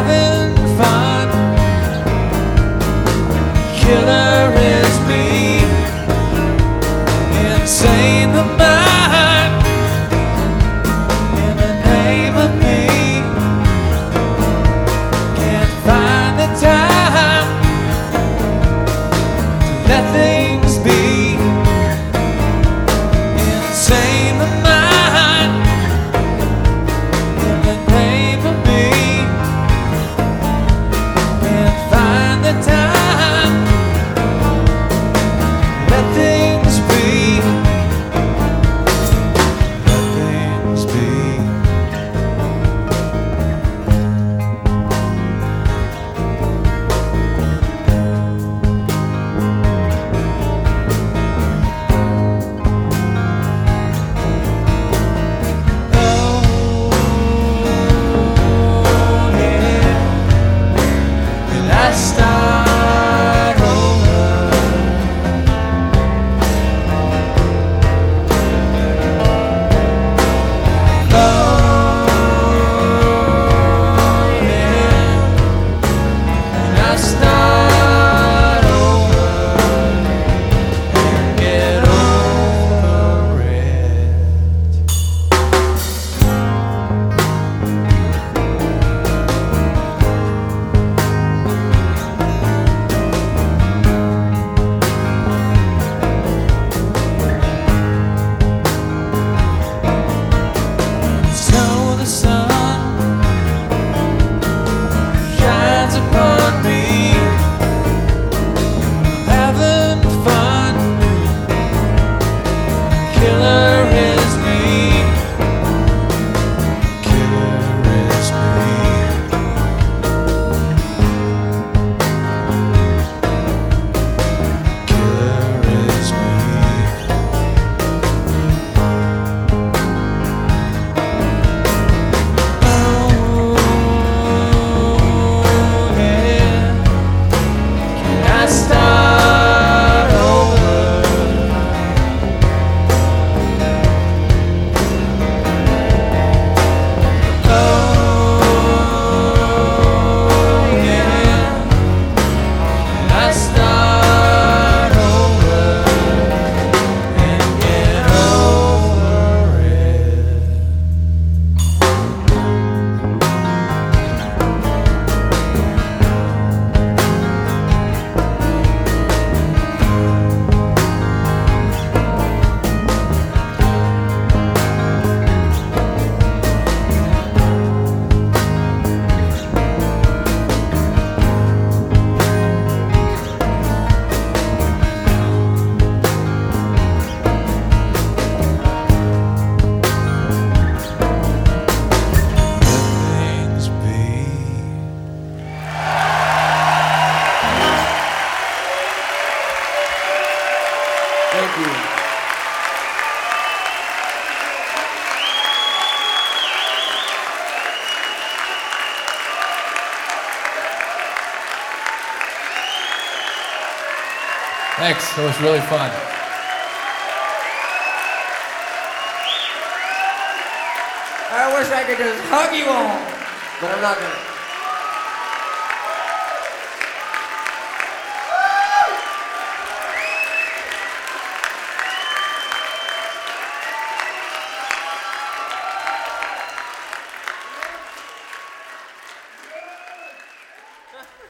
having fun. Killer is me, insane the mind. In the name of me, can't find the time to let things be. Insane the mind. In the name of me, can't find the time. Let things be. Let things be. Start over. Oh yeah, and I start over and get over it. So the sun shines upon me, having fun. Killer is me. Killer is me. Killer is me. I start over. Oh yeah, I start over and get over it. Things be. Thank you. Thanks. It was really fun. I wish I could just hug you all, but I'm not gonna.